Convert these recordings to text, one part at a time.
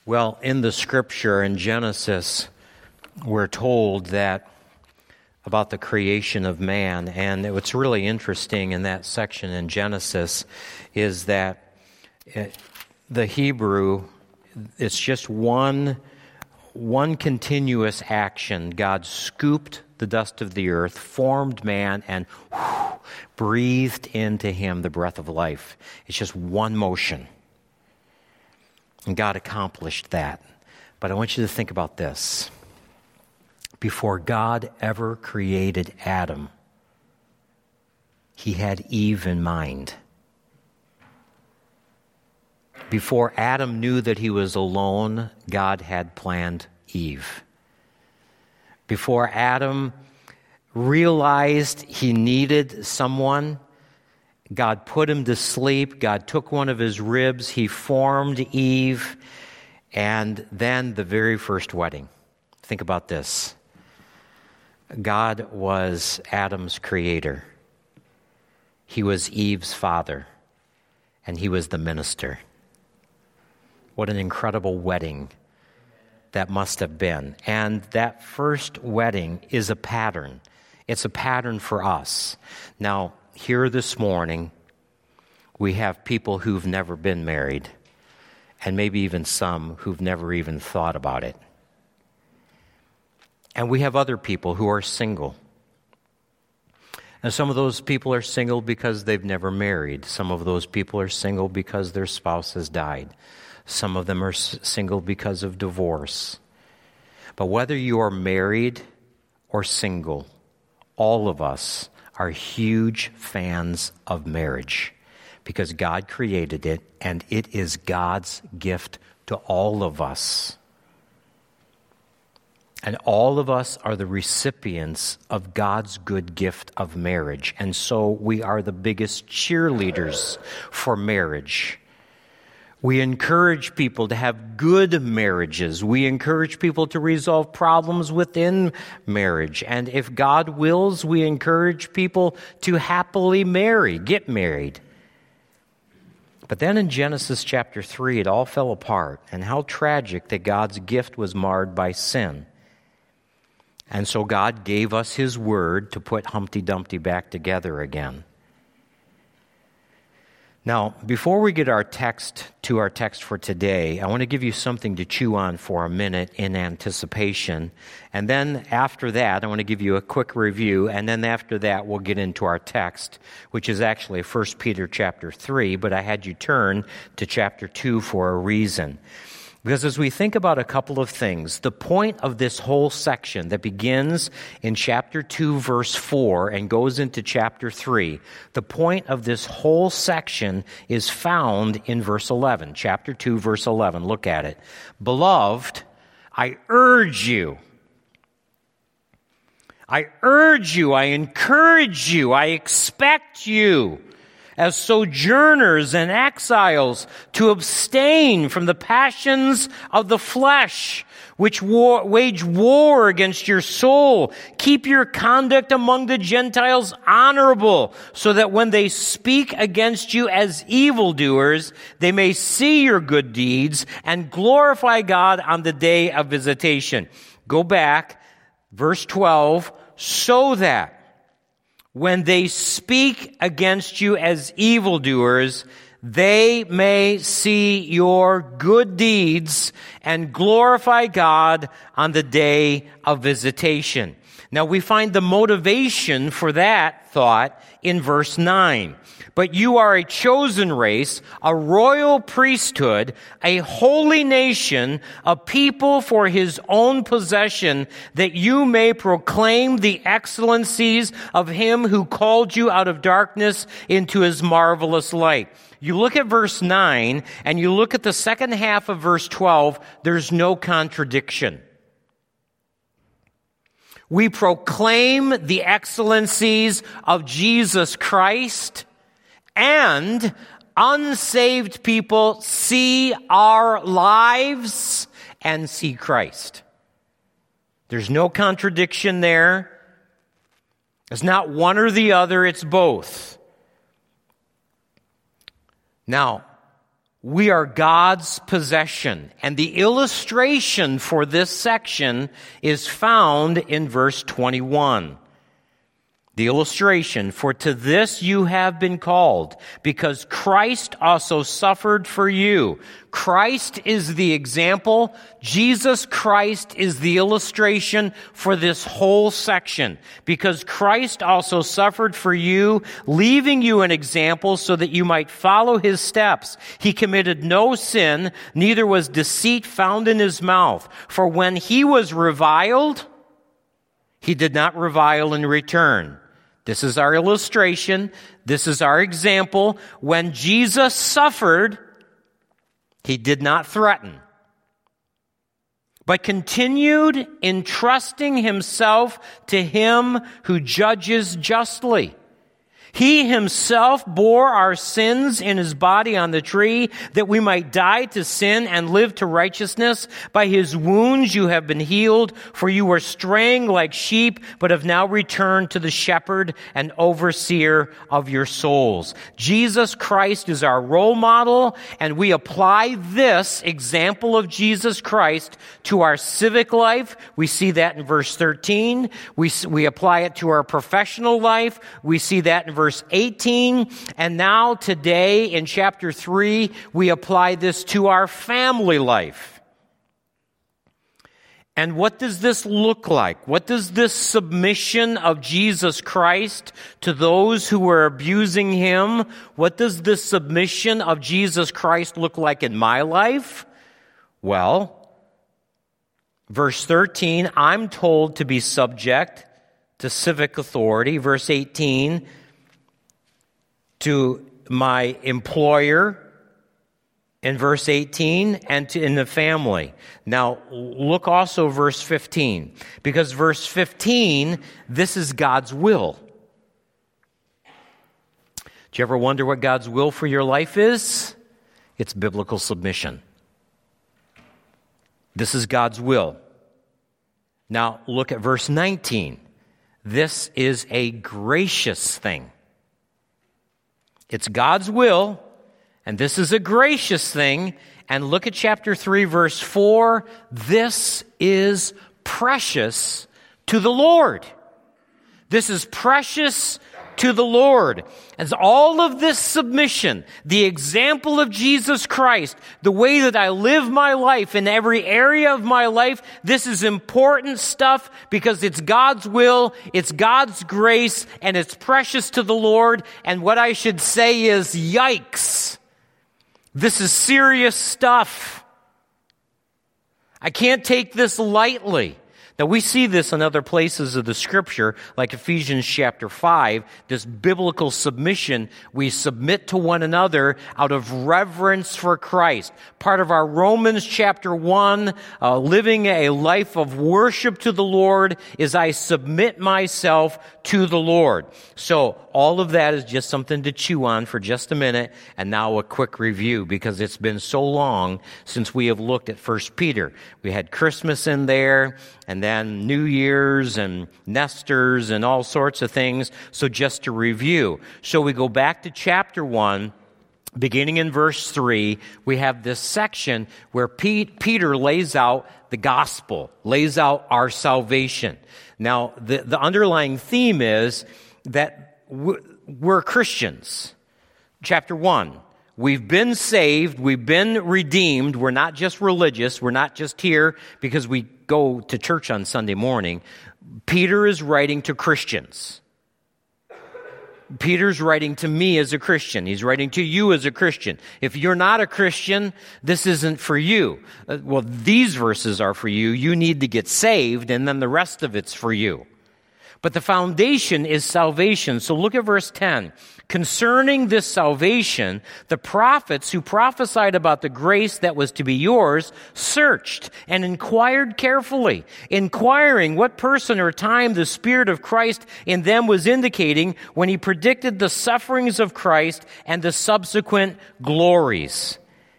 Well, in the scripture in Genesis, we're told that about the creation of man, and what's really interesting in that section in Genesis is that the Hebrew, it's just one continuous action. God scooped the dust of the earth, formed man, and breathed into him the breath of life. It's just one motion. And God accomplished that. But I want you to think about this. Before God ever created Adam, he had Eve in mind. Before Adam knew that he was alone, God had planned Eve. Before Adam realized he needed someone, God put him to sleep. God took one of his ribs. He formed Eve. And then the very first wedding. Think about this. God was Adam's creator. He was Eve's father. And he was the minister. What an incredible wedding that must have been. And that first wedding is a pattern. It's a pattern for us. Now, here this morning, we have people who've never been married, and maybe even some who've never even thought about it. And we have other people who are single. And some of those people are single because they've never married. Some of those people are single because their spouse has died. Some of them are single because of divorce. But whether you are married or single, all of us are huge fans of marriage because God created it, and it is God's gift to all of us. And all of us are the recipients of God's good gift of marriage. And so we are the biggest cheerleaders for marriage. We encourage people to have good marriages. We encourage people to resolve problems within marriage. And if God wills, we encourage people to happily get married. But then in Genesis chapter 3, it all fell apart. And how tragic that God's gift was marred by sin. And so God gave us his word to put Humpty Dumpty back together again. Now, before we get to our text for today, I want to give you something to chew on for a minute in anticipation. And then after that, I want to give you a quick review. And then after that, we'll get into our text, which is actually 1 Peter chapter 3. But I had you turn to chapter 2 for a reason. Because as we think about a couple of things, the point of this whole section that begins in chapter 2, verse 4, and goes into chapter 3, the point of this whole section is found in verse 11. Chapter 2, verse 11. Look at it. Beloved, I urge you, I encourage you, I expect you, as sojourners and exiles, to abstain from the passions of the flesh, which wage war against your soul. Keep your conduct among the Gentiles honorable, so that when they speak against you as evildoers, they may see your good deeds and glorify God on the day of visitation. Go back, verse 12, so that when they speak against you as evildoers, they may see your good deeds and glorify God on the day of visitation. Now we find the motivation for that thought in verse 9. But you are a chosen race, a royal priesthood, a holy nation, a people for his own possession, that you may proclaim the excellencies of him who called you out of darkness into his marvelous light. You look at verse 9, and you look at the second half of verse 12, there's no contradiction. We proclaim the excellencies of Jesus Christ, and unsaved people see our lives and see Christ. There's no contradiction there. It's not one or the other, it's both. Now, We are God's possession. And the illustration for this section is found in verse 21. The illustration, for to this you have been called, because Christ also suffered for you. Christ is the example. Jesus Christ is the illustration for this whole section. Because Christ also suffered for you, leaving you an example so that you might follow his steps. He committed no sin, neither was deceit found in his mouth. For when he was reviled, he did not revile in return. This is our illustration. This is our example. When Jesus suffered, he did not threaten, but continued entrusting himself to him who judges justly. He himself bore our sins in his body on the tree, that we might die to sin and live to righteousness. By his wounds you have been healed, for you were straying like sheep, but have now returned to the shepherd and overseer of your souls. Jesus Christ is our role model, and we apply this example of Jesus Christ to our civic life. We see that in verse 13. We apply it to our professional life. We see that in verse 18, and now today in chapter 3, we apply this to our family life. And what does this look like? What does this submission of Jesus Christ to those who are abusing him, what does this submission of Jesus Christ look like in my life? Well, verse 13, I'm told to be subject to civic authority. Verse 18, to my employer, in verse 18, and in the family. Now, look also verse 15, because verse 15, this is God's will. Do you ever wonder what God's will for your life is? It's biblical submission. This is God's will. Now, look at verse 19. This is a gracious thing. It's God's will, and this is a gracious thing. And look at chapter 3, verse 4. This is precious to the Lord. This is precious to the Lord. As all of this submission, the example of Jesus Christ, the way that I live my life in every area of my life, this is important stuff because it's God's will, it's God's grace, and it's precious to the Lord. And what I should say is, yikes. This is serious stuff. I can't take this lightly. Now, we see this in other places of the Scripture, like Ephesians chapter 5, this biblical submission. We submit to one another out of reverence for Christ. Part of our Romans chapter 1, living a life of worship to the Lord, is I submit myself to the Lord. So, all of that is just something to chew on for just a minute, and now a quick review, because it's been so long since we have looked at 1 Peter. We had Christmas in there, and then New Year's and Nesters and all sorts of things. So just to review. So we go back to chapter 1, beginning in verse 3. We have this section where Peter lays out the gospel, lays out our salvation. Now, the underlying theme is that we're Christians. Chapter 1. We've been saved. We've been redeemed. We're not just religious. We're not just here because we go to church on Sunday morning. Peter is writing to Christians. Peter's writing to me as a Christian. He's writing to you as a Christian. If you're not a Christian, this isn't for you. Well, these verses are for you. You need to get saved, and then the rest of it's for you. But the foundation is salvation. So look at verse 10. Concerning this salvation, the prophets who prophesied about the grace that was to be yours searched and inquired carefully, inquiring what person or time the Spirit of Christ in them was indicating when he predicted the sufferings of Christ and the subsequent glories.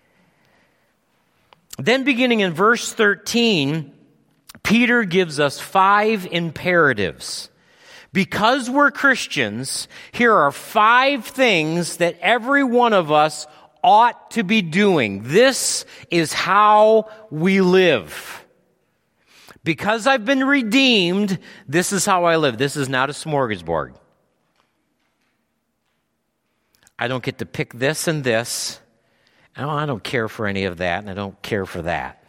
Then beginning in verse 13, Peter gives us 5 imperatives. Because we're Christians, here are 5 things that every one of us ought to be doing. This is how we live. Because I've been redeemed, this is how I live. This is not a smorgasbord. I don't get to pick this and this. I don't care for any of that, and I don't care for that.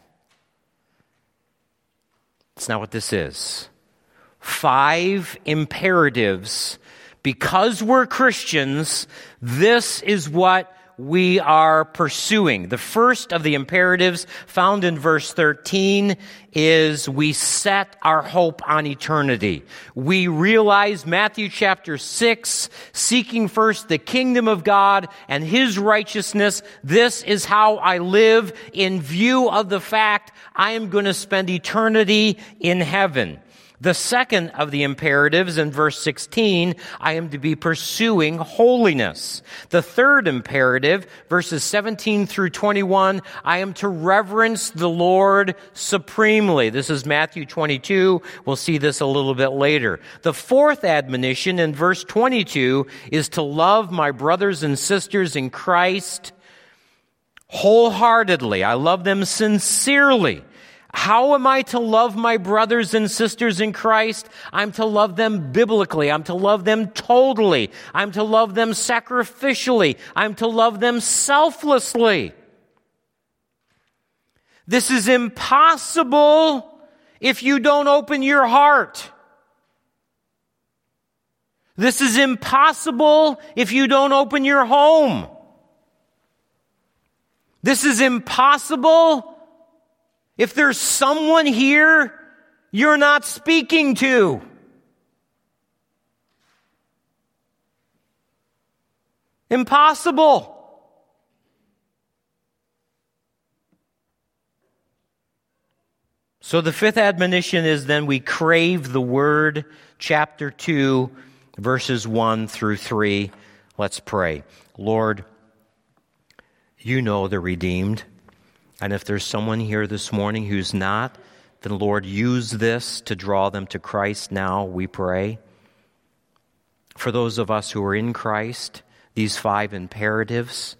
It's not what this is. 5 imperatives. Because we're Christians, this is what we are pursuing. The first of the imperatives found in verse 13 is we set our hope on eternity. We realize Matthew chapter 6, seeking first the kingdom of God and His righteousness. This is how I live in view of the fact I am going to spend eternity in heaven. The second of the imperatives in verse 16, I am to be pursuing holiness. The third imperative, verses 17 through 21, I am to reverence the Lord supremely. This is Matthew 22. We'll see this a little bit later. The fourth admonition in verse 22 is to love my brothers and sisters in Christ wholeheartedly. I love them sincerely. How am I to love my brothers and sisters in Christ? I'm to love them biblically. I'm to love them totally. I'm to love them sacrificially. I'm to love them selflessly. This is impossible if you don't open your heart. This is impossible if you don't open your home. This is impossible if there's someone here you're not speaking to. Impossible. So the fifth admonition is then we crave the Word, chapter 2, verses 1 through 3. Let's pray. Lord, you know the redeemed. And if there's someone here this morning who's not, then Lord, use this to draw them to Christ now, we pray. For those of us who are in Christ, these 5 imperatives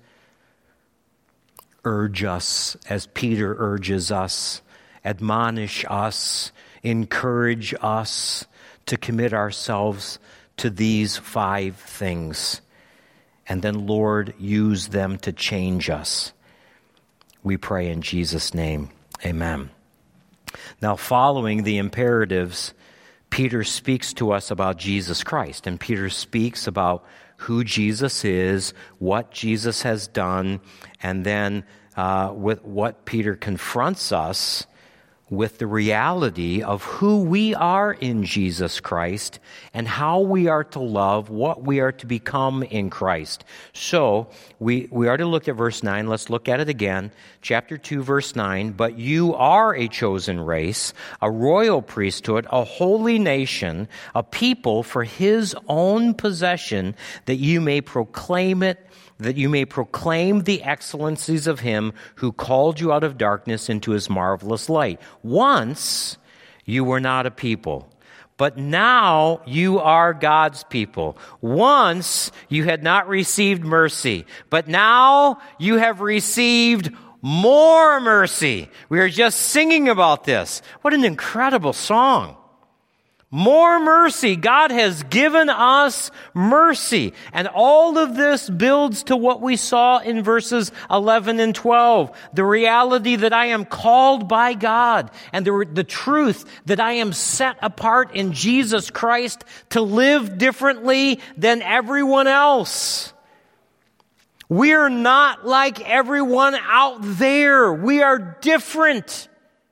urge us as Peter urges us, admonish us, encourage us to commit ourselves to these 5 things. And then, Lord, use them to change us. We pray in Jesus' name. Amen. Now, following the imperatives, Peter speaks to us about Jesus Christ. And Peter speaks about who Jesus is, what Jesus has done, and then with what Peter confronts us with the reality of who we are in Jesus Christ and how we are to love, what we are to become in Christ. So, we already looked at verse 9. Let's look at it again. Chapter 2, verse 9. But you are a chosen race, a royal priesthood, a holy nation, a people for His own possession, that you may proclaim the excellencies of Him who called you out of darkness into His marvelous light. Once you were not a people, but now you are God's people. Once you had not received mercy, but now you have received more mercy. We are just singing about this. What an incredible song. More mercy. God has given us mercy. And all of this builds to what we saw in verses 11 and 12. The reality that I am called by God and the truth that I am set apart in Jesus Christ to live differently than everyone else. We are not like everyone out there. We are different.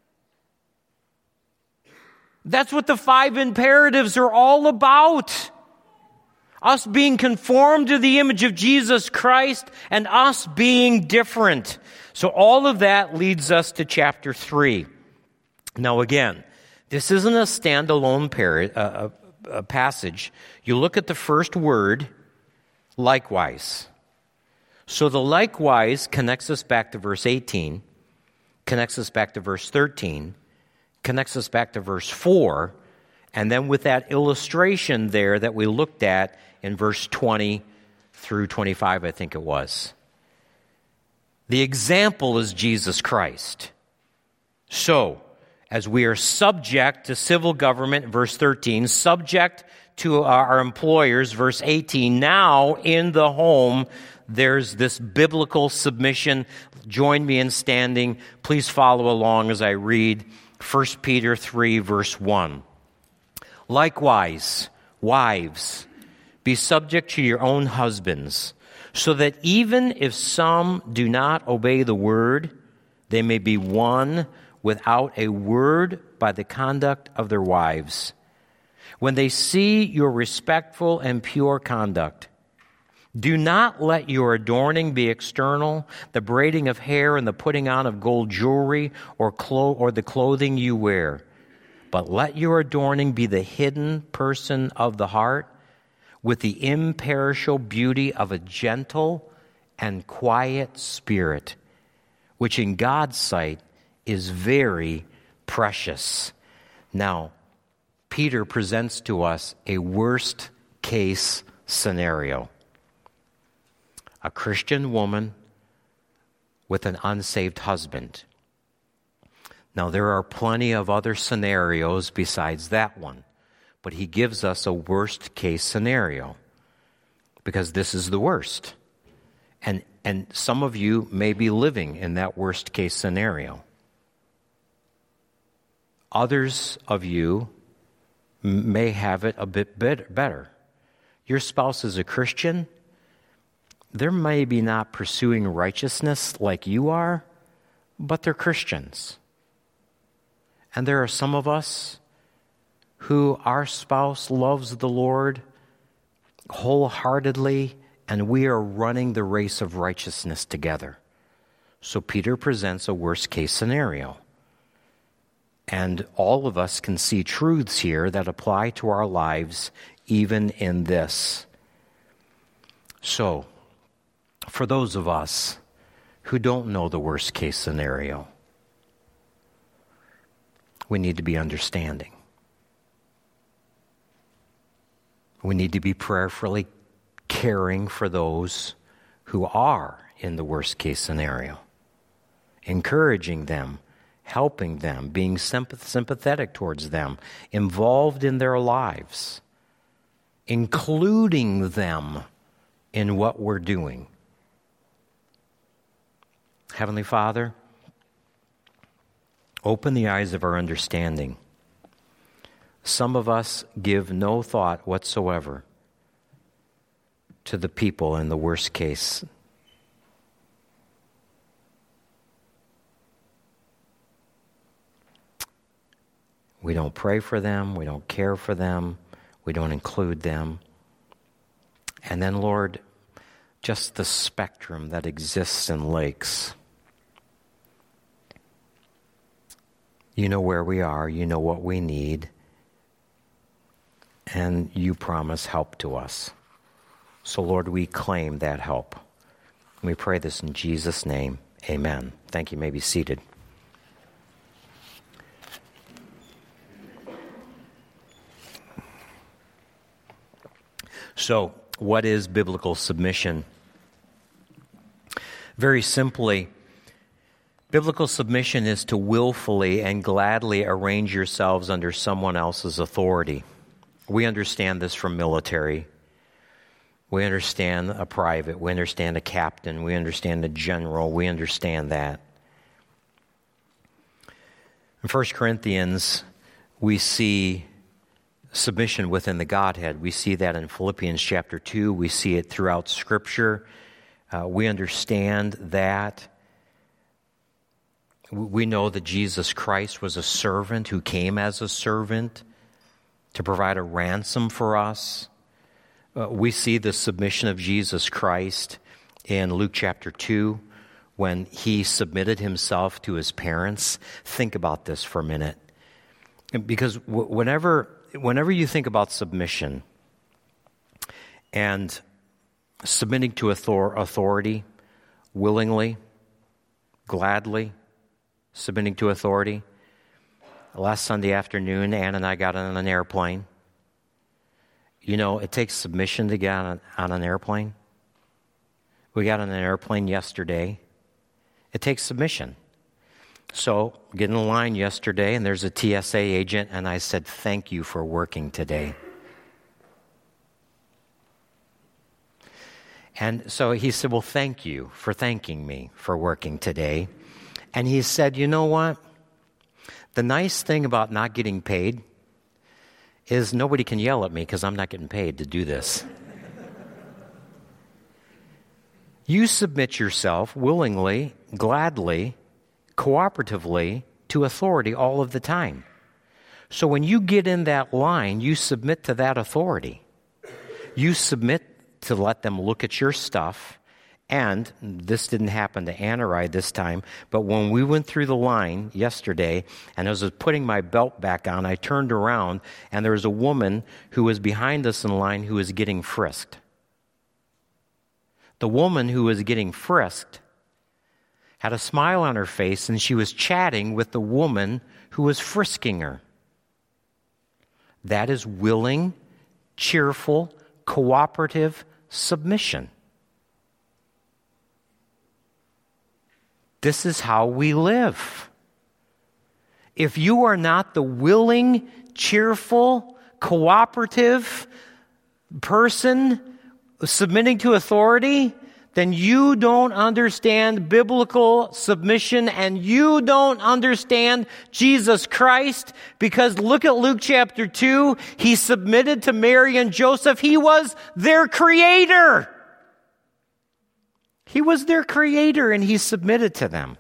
That's what the 5 imperatives are all about. Us being conformed to the image of Jesus Christ and us being different. So all of that leads us to chapter 3. Now again, this isn't a standalone passage. You look at the first word, likewise. So the likewise connects us back to verse 18, connects us back to verse 13, connects us back to verse 4, and then with that illustration there that we looked at in verse 20 through 25, I think it was. The example is Jesus Christ. So, as we are subject to civil government, verse 13, subject to our employers, verse 18, now in the home, there's this biblical submission. Join me in standing. Please follow along as I read 1 Peter 3, verse 1. Likewise, wives, be subject to your own husbands, so that even if some do not obey the word, they may be won without a word by the conduct of their wives. When they see your respectful and pure conduct, do not let your adorning be external, the braiding of hair and the putting on of gold jewelry or the clothing you wear, but let your adorning be the hidden person of the heart, with the imperishable beauty of a gentle and quiet spirit, which in God's sight is very precious. Now, Peter presents to us a worst case scenario. A Christian woman with an unsaved husband. Now, there are plenty of other scenarios besides that one, but he gives us a worst case scenario because this is the worst. And some of you may be living in that worst case scenario. Others of you may have it a bit better. Your spouse is a Christian. They're maybe not pursuing righteousness like you are, but they're Christians. And there are some of us who our spouse loves the Lord wholeheartedly, and we are running the race of righteousness together. So Peter presents a worst case scenario. And all of us can see truths here that apply to our lives even in this. So, for those of us who don't know the worst case scenario, we need to be understanding. We need to be prayerfully caring for those who are in the worst case scenario, encouraging them, helping them, being sympathetic towards them, involved in their lives, including them in what we're doing. Heavenly Father, open the eyes of our understanding. Some of us give no thought whatsoever to the people in the worst case. We don't pray for them, we don't care for them, we don't include them. And then, Lord, just the spectrum that exists in lakes. You know where we are, you know what we need, and you promise help to us. So, Lord, we claim that help. We pray this in Jesus' name. Amen. Thank you. You may be seated. So, what is biblical submission? Very simply, biblical submission is to willfully and gladly arrange yourselves under someone else's authority. We understand this from military. We understand a private. We understand a captain. We understand a general. We understand that. In 1 Corinthians, we see submission within the Godhead. We see that in Philippians chapter 2. We see it throughout Scripture. We understand that. We know that Jesus Christ was a servant who came as a servant to provide a ransom for us. We see the submission of Jesus Christ in Luke chapter 2 when he submitted himself to his parents. Think about this for a minute. Because whenever you think about submission and submitting to authority willingly, gladly, submitting to authority. Last Sunday afternoon, Ann and I got on an airplane. You know, it takes submission to get on an airplane. We got on an airplane yesterday, It takes submission. So, get in the line yesterday, and there's a TSA agent, and I said, thank you for working today. And so he said, well, thank you for thanking me for working today. And he said, you know what? The nice thing about not getting paid is nobody can yell at me because I'm not getting paid to do this. You submit yourself willingly, gladly, cooperatively to authority all of the time. So when you get in that line, you submit to that authority. You submit to let them look at your stuff. And this didn't happen to Anna or I this time, but when we went through the line yesterday, and as I was putting my belt back on, I turned around, and there was a woman who was behind us in line who was getting frisked. The woman who was getting frisked had a smile on her face, and she was chatting with the woman who was frisking her. That is willing, cheerful, cooperative submission. This is how we live. If you are not the willing, cheerful, cooperative person submitting to authority, then you don't understand biblical submission and you don't understand Jesus Christ, because look at Luke chapter 2. He submitted to Mary and Joseph. He was their creator. He was their creator and he submitted to them.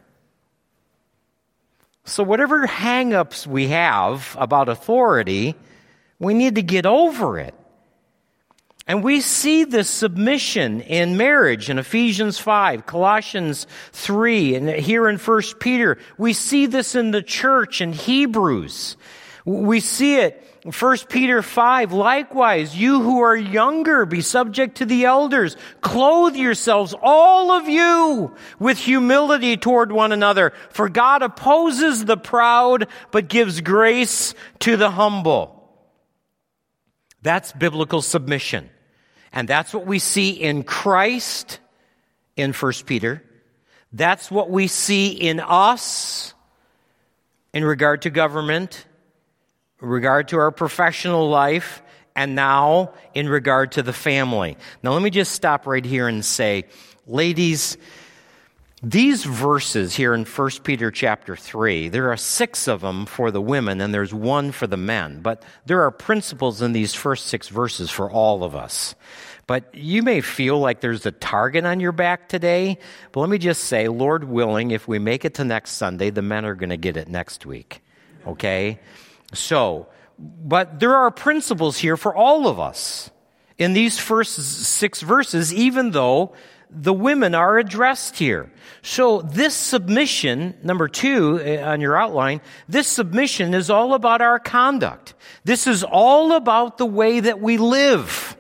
So whatever hang-ups we have about authority, we need to get over it. And we see this submission in marriage in Ephesians 5, Colossians 3, and here in 1 Peter. We see this in the church in Hebrews. We see it in 1 Peter 5. Likewise, you who are younger, be subject to the elders. Clothe yourselves, all of you, with humility toward one another. For God opposes the proud, but gives grace to the humble. That's biblical submission. And that's what we see in Christ in 1 Peter. That's what we see in us in regard to government, in regard to our professional life, and now in regard to the family. Now let me just stop right here and say, ladies, these verses here in 1 Peter chapter 3, there are 6 of them for the women and there's 1 for the men. But there are principles in these first 6 verses for all of us. But you may feel like there's a target on your back today. But let me just say, Lord willing, if we make it to next Sunday, the men are going to get it next week. Okay? So, but there are principles here for all of us in these first 6 verses, even though the women are addressed here. So this submission, number 2 on your outline, this submission is all about our conduct. This is all about the way that we live.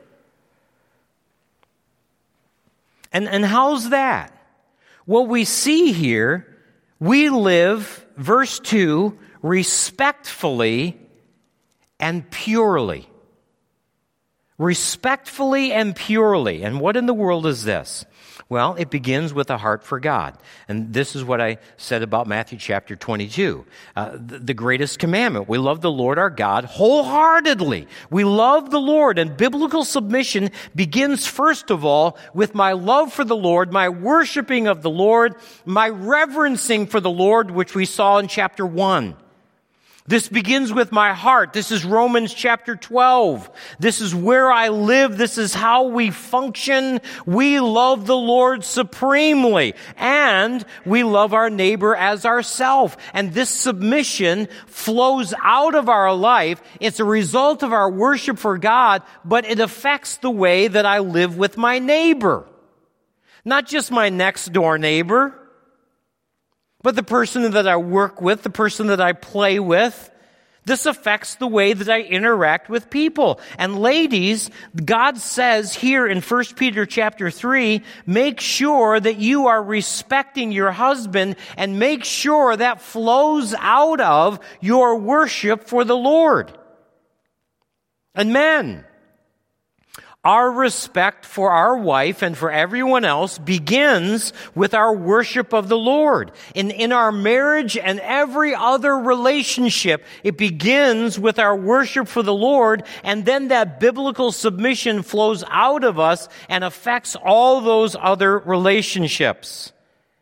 And how's that? Well, we see here, we live, verse 2, respectfully and purely. Respectfully and purely. And what in the world is this? Well, it begins with a heart for God. And this is what I said about Matthew chapter 22. The greatest commandment. We love the Lord our God wholeheartedly. We love the Lord. And biblical submission begins first of all with my love for the Lord, my worshiping of the Lord, my reverencing for the Lord, which we saw in chapter 1. This begins with my heart. This is Romans chapter 12. This is where I live. This is how we function. We love the Lord supremely, and we love our neighbor as ourselves. And this submission flows out of our life. It's a result of our worship for God, but it affects the way that I live with my neighbor. Not just my next door neighbor, but the person that I work with, the person that I play with. This affects the way that I interact with people. And ladies, God says here in 1 Peter chapter 3, make sure that you are respecting your husband and make sure that flows out of your worship for the Lord. And men, Our respect for our wife and for everyone else begins with our worship of the Lord. In our marriage and every other relationship, it begins with our worship for the Lord, and then that biblical submission flows out of us and affects all those other relationships.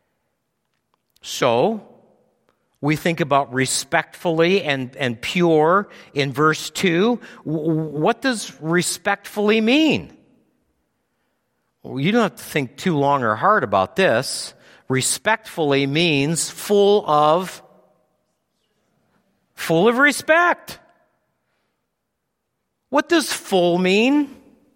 So, we think about respectfully and pure in verse 2. What does respectfully mean? Well, you don't have to think too long or hard about this. Respectfully means full of respect. What does full mean?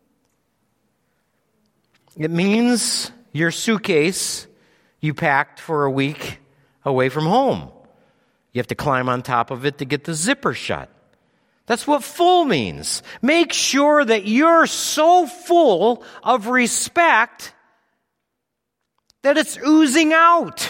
It means your suitcase you packed for a week away from home. You have to climb on top of it to get the zipper shut. That's what full means. Make sure that you're so full of respect that it's oozing out.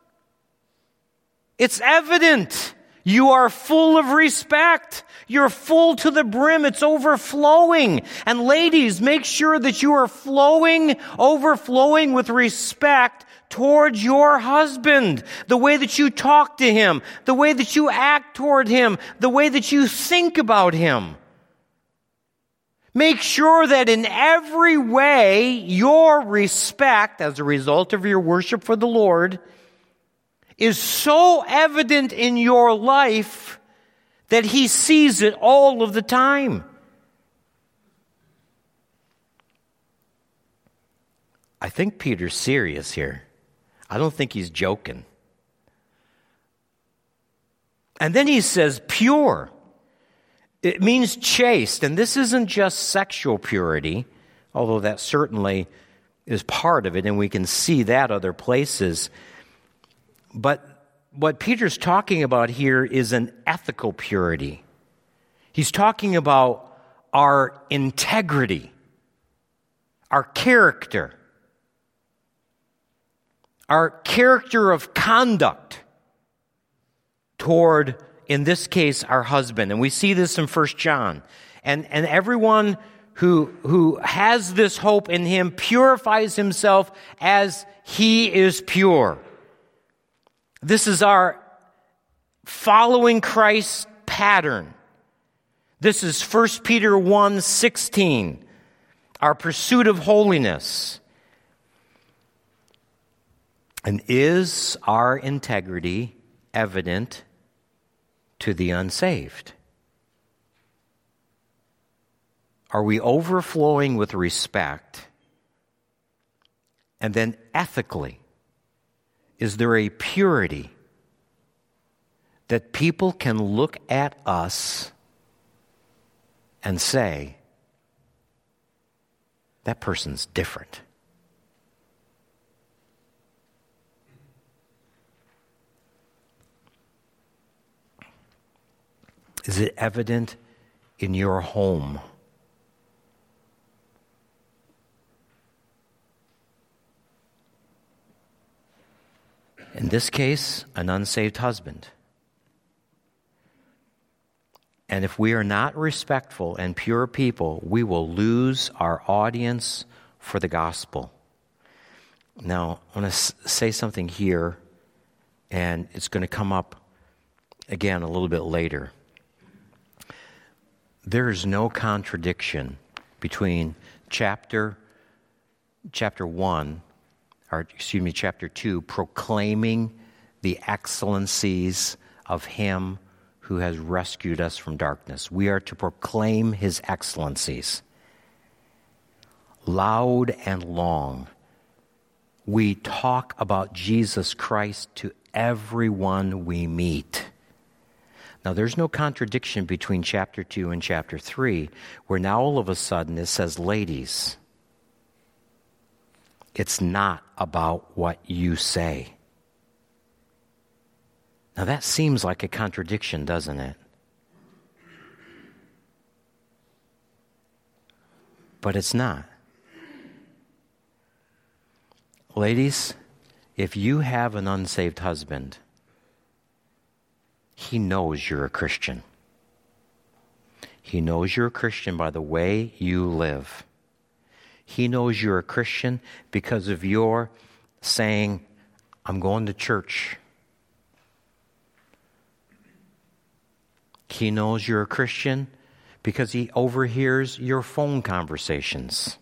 It's evident. You are full of respect. You're full to the brim. It's overflowing. And ladies, make sure that you are overflowing with respect towards your husband. The way that you talk to him, the way that you act toward him, the way that you think about him. Make sure that in every way, your respect, as a result of your worship for the Lord, is so evident in your life that he sees it all of the time. I think Peter's serious here. I don't think he's joking. And then he says pure. It means chaste. And this isn't just sexual purity, although that certainly is part of it, and we can see that other places. But what Peter's talking about here is an ethical purity. He's talking about our integrity, our character of conduct toward, in this case, our husband. And we see this in 1 John. And everyone who has this hope in him purifies himself as he is pure. This is our following Christ pattern. This is 1 Peter 1:16, our pursuit of holiness. And is our integrity evident to the unsaved? Are we overflowing with respect? And then ethically, is there a purity that people can look at us and say, that person's different? Is it evident in your home? In this case, an unsaved husband. And if we are not respectful and pure people, we will lose our audience for the gospel. Now, I want to say something here, and it's going to come up again a little bit later. There is no contradiction between chapter 2, proclaiming the excellencies of him who has rescued us from darkness. We are to proclaim his excellencies. Loud and long, we talk about Jesus Christ to everyone we meet. Now, there's no contradiction between chapter 2 and chapter 3, where now all of a sudden it says, ladies, it's not about what you say. Now, that seems like a contradiction, doesn't it? But it's not. Ladies, if you have an unsaved husband, he knows you're a Christian. He knows you're a Christian by the way you live. He knows you're a Christian because of your saying, I'm going to church. He knows you're a Christian because he overhears your phone conversations.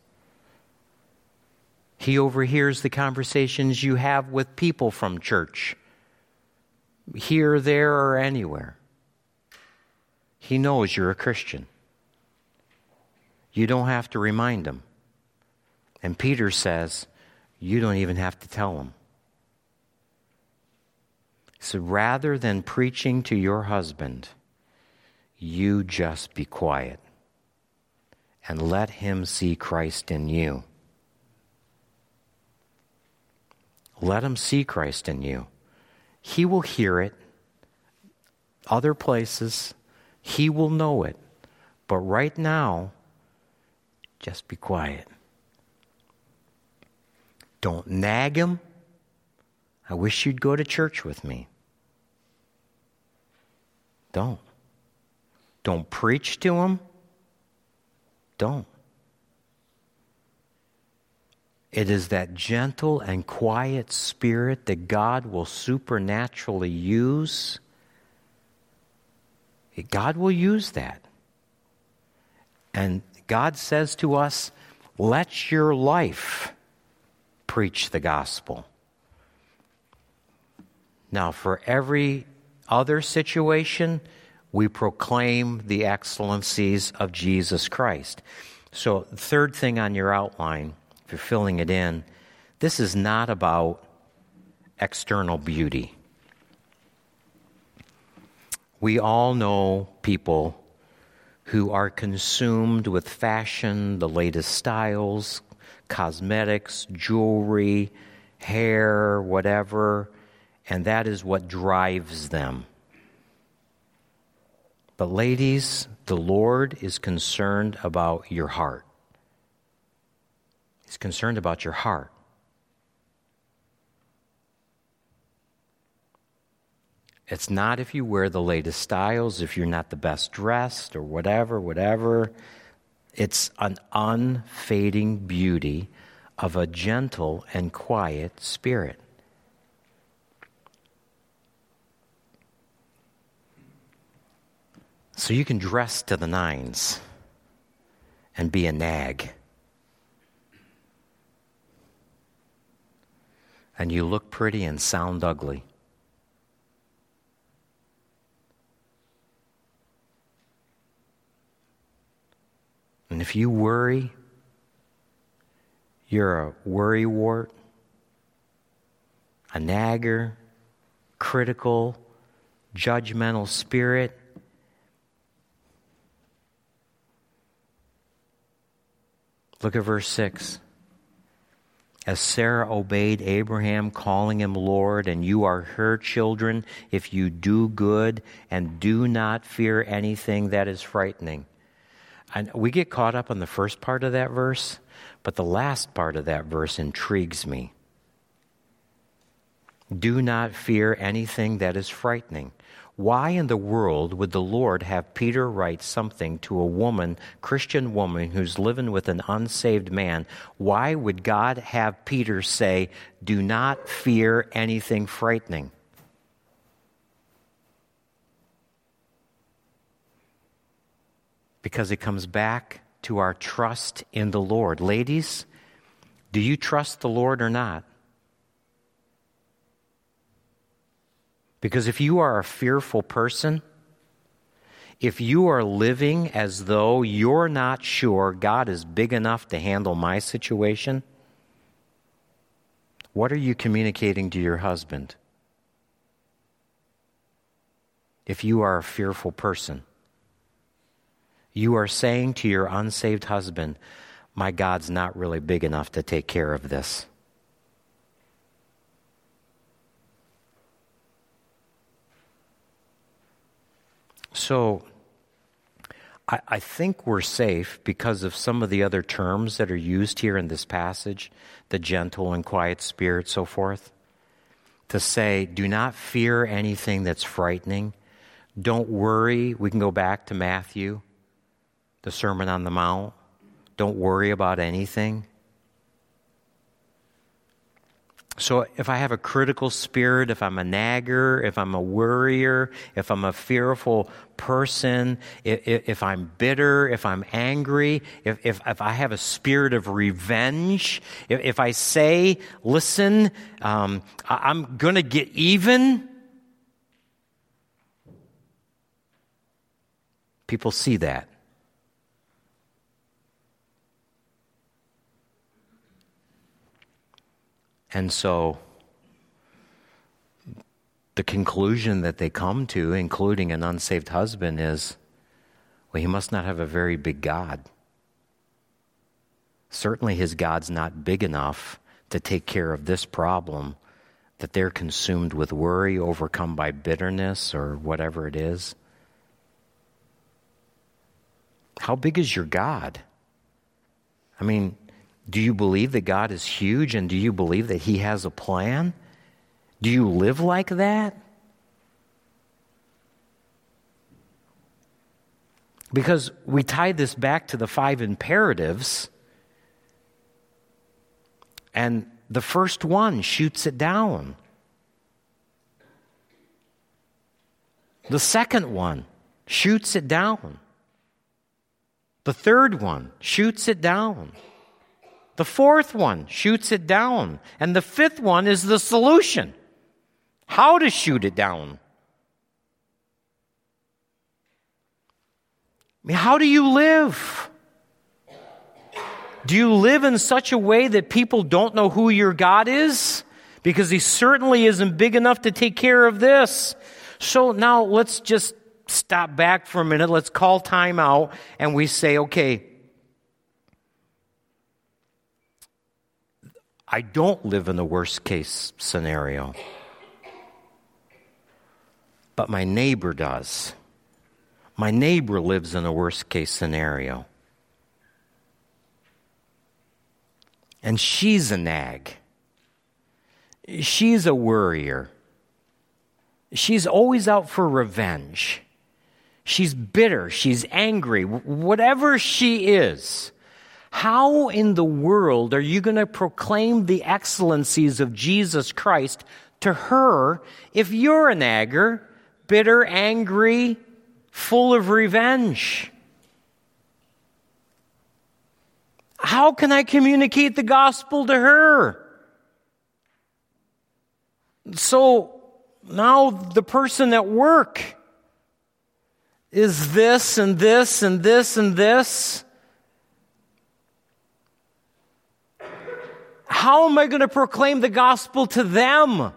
He overhears the conversations you have with people from church, here, there, or anywhere. He knows you're a Christian. You don't have to remind him. And Peter says, you don't even have to tell him. So rather than preaching to your husband, you just be quiet and let him see Christ in you. Let him see Christ in you. He will hear it. Other places, he will know it. But right now, just be quiet. Don't nag him. I wish you'd go to church with me. Don't. Don't preach to him. Don't. It is that gentle and quiet spirit that God will supernaturally use. God will use that. And God says to us, let your life preach the gospel. Now, for every other situation, we proclaim the excellencies of Jesus Christ. So, third thing on your outline, if you're filling it in, this is not about external beauty. We all know people who are consumed with fashion, the latest styles, cosmetics, jewelry, hair, whatever, and that is what drives them. But ladies, the Lord is concerned about your heart. He's concerned about your heart. It's not if you wear the latest styles, if you're not the best dressed or whatever. It's an unfading beauty of a gentle and quiet spirit. So you can dress to the nines and be a nag. And you look pretty and sound ugly. And if you worry, you're a worrywart, a nagger, critical, judgmental spirit. Look at verse 6. As Sarah obeyed Abraham, calling him Lord, and you are her children if you do good and do not fear anything that is frightening. And we get caught up on the first part of that verse, but the last part of that verse intrigues me. Do not fear anything that is frightening. Why in the world would the Lord have Peter write something to a woman, Christian woman, who's living with an unsaved man? Why would God have Peter say, do not fear anything frightening? Because it comes back to our trust in the Lord. Ladies, do you trust the Lord or not? Because if you are a fearful person, if you are living as though you're not sure God is big enough to handle my situation, what are you communicating to your husband? If you are a fearful person, you are saying to your unsaved husband, my God's not really big enough to take care of this. So, I think we're safe because of some of the other terms that are used here in this passage, the gentle and quiet spirit, so forth, to say, do not fear anything that's frightening. Don't worry. We can go back to Matthew, the Sermon on the Mount. Don't worry about anything. So if I have a critical spirit, if I'm a nagger, if I'm a worrier, if I'm a fearful person, if I'm bitter, if I'm angry, if I have a spirit of revenge, if I say, listen, I'm going to get even, people see that. And so the conclusion that they come to, including an unsaved husband, is, well, he must not have a very big God. Certainly his God's not big enough to take care of this problem, that they're consumed with worry, overcome by bitterness or whatever it is. How big is your God? I mean, do you believe that God is huge, and do you believe that he has a plan? Do you live like that? Because we tie this back to the 5 imperatives, and the first one shoots it down. The second one shoots it down. The third one shoots it down. The fourth one shoots it down. And the fifth one is the solution. How to shoot it down. I mean, how do you live? Do you live in such a way that people don't know who your God is? Because he certainly isn't big enough to take care of this. So now let's just stop back for a minute. Let's call time out and we say, okay, I don't live in the worst case scenario, but my neighbor does. My neighbor lives in a worst case scenario. And she's a nag. She's a worrier. She's always out for revenge. She's bitter. She's angry. Whatever she is. How in the world are you going to proclaim the excellencies of Jesus Christ to her if you're a nagger, bitter, angry, full of revenge? How can I communicate the gospel to her? So now the person at work is this and this and this and this. How am I going to proclaim the gospel to them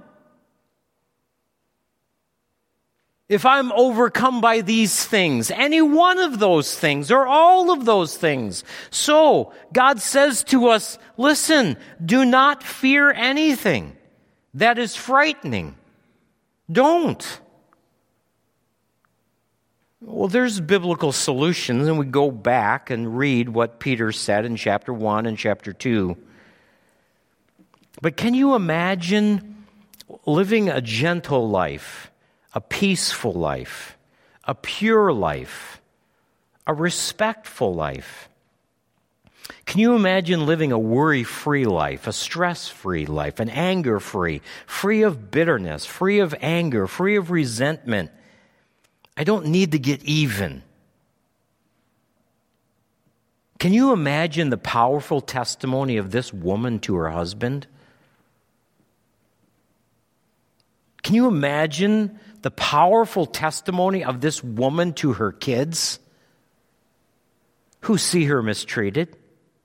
if I'm overcome by these things? Any one of those things or all of those things. So God says to us, listen, do not fear anything that is frightening. Don't. Well, there's biblical solutions, and we go back and read what Peter said in chapter 1 and chapter 2. But can you imagine living a gentle life, a peaceful life, a pure life, a respectful life? Can you imagine living a worry-free life, a stress-free life, an anger-free, free of bitterness, free of anger, free of resentment? I don't need to get even. Can you imagine the powerful testimony of this woman to her husband? Can you imagine the powerful testimony of this woman to her kids who see her mistreated?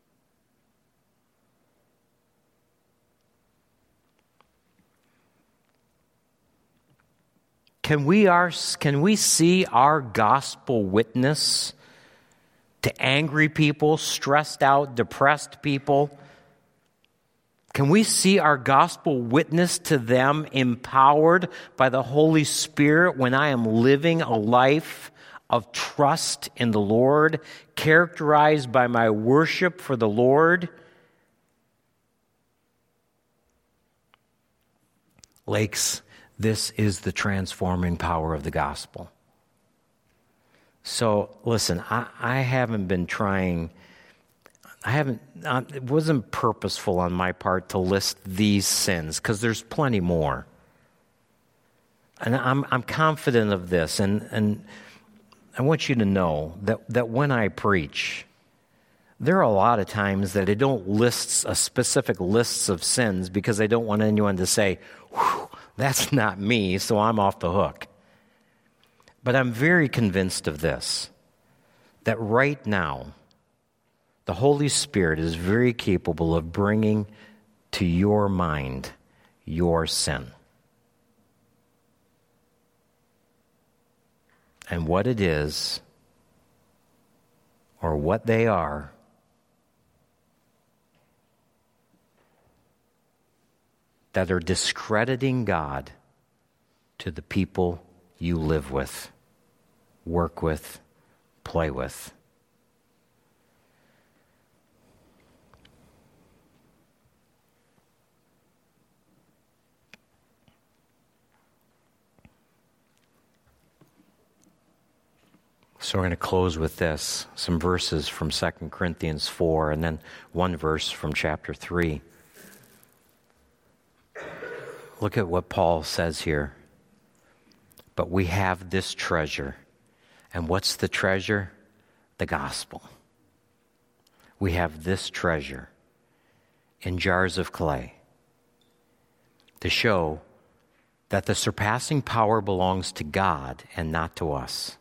Can we see our gospel witness to angry people, stressed out, depressed people? Can we see our gospel witness to them empowered by the Holy Spirit when I am living a life of trust in the Lord, characterized by my worship for the Lord? Lakes, this is the transforming power of the gospel. So, listen, I haven't been trying it wasn't purposeful on my part to list these sins, because there's plenty more. And I'm confident of this, and I want you to know that when I preach, there are a lot of times that I don't list a specific lists of sins because I don't want anyone to say, that's not me, so I'm off the hook. But I'm very convinced of this, that right now, the Holy Spirit is very capable of bringing to your mind your sin. And what it is, or what they are, that are discrediting God to the people you live with, work with, play with. So we're going to close with this, some verses from 2 Corinthians 4, and then one verse from chapter 3. Look at what Paul says here. But we have this treasure. And what's the treasure? The gospel. We have this treasure in jars of clay to show that the surpassing power belongs to God and not to us.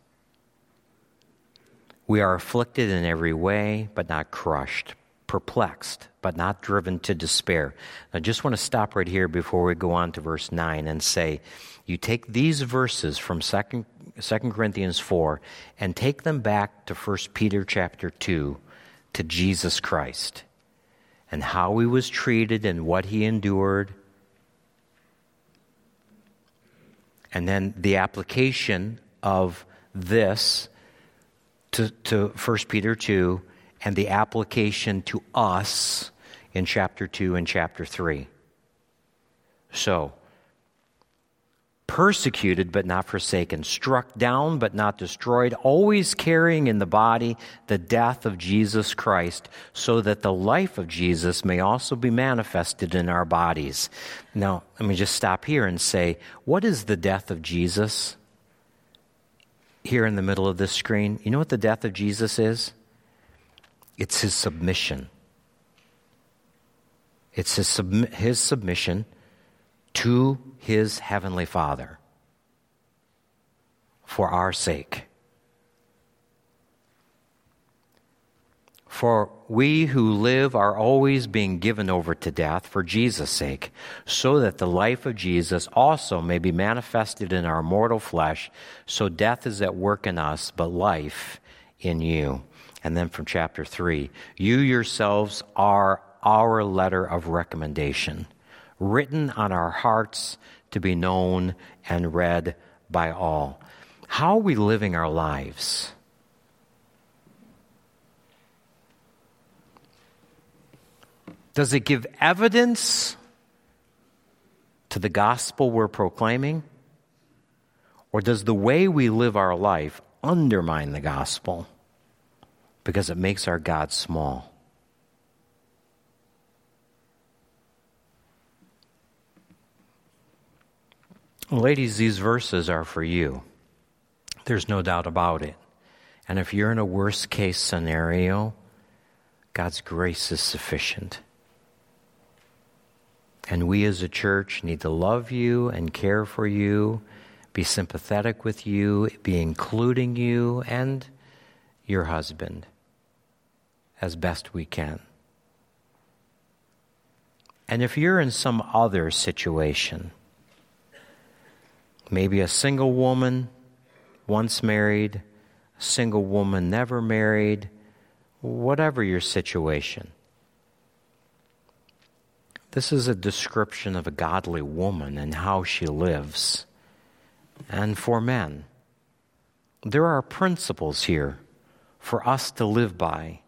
We are afflicted in every way, but not crushed, perplexed, but not driven to despair. I just want to stop right here before we go on to verse 9 and say, you take these verses from 2 Corinthians 4 and take them back to 1 Peter chapter 2, to Jesus Christ and how he was treated and what he endured. And then the application of this to 1 Peter 2, and the application to us in chapter 2 and chapter 3. So, persecuted but not forsaken, struck down but not destroyed, always carrying in the body the death of Jesus Christ, so that the life of Jesus may also be manifested in our bodies. Now, let me just stop here and say, what is the death of Jesus? Here in the middle of this screen, you know what the death of Jesus is? It's his submission. It's his submission to his heavenly Father for our sake. For we who live are always being given over to death for Jesus' sake, so that the life of Jesus also may be manifested in our mortal flesh. So death is at work in us, but life in you. And then from chapter 3, you yourselves are our letter of recommendation, written on our hearts to be known and read by all. How are we living our lives? Does it give evidence to the gospel we're proclaiming? Or does the way we live our life undermine the gospel because it makes our God small? Ladies, these verses are for you. There's no doubt about it. And if you're in a worst case scenario, God's grace is sufficient. And we as a church need to love you and care for you, be sympathetic with you, be including you and your husband as best we can. And if you're in some other situation, maybe a single woman once married, a single woman never married, whatever your situation, this is a description of a godly woman and how she lives. And for men, there are principles here for us to live by.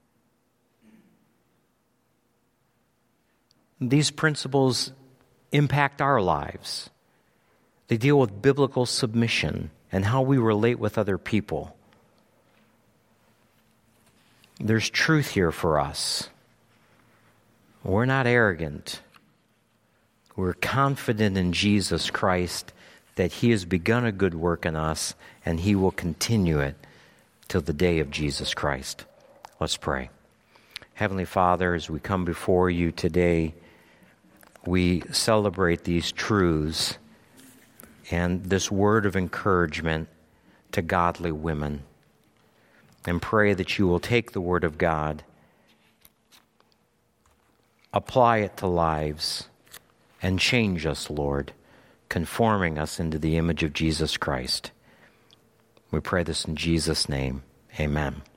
These principles impact our lives. They deal with biblical submission and how we relate with other people. There's truth here for us. We're not arrogant. We're confident in Jesus Christ that He has begun a good work in us and He will continue it till the day of Jesus Christ. Let's pray. Heavenly Father, as we come before You today, we celebrate these truths and this word of encouragement to godly women, and pray that You will take the Word of God, apply it to lives, and change us, Lord, conforming us into the image of Jesus Christ. We pray this in Jesus' name. Amen.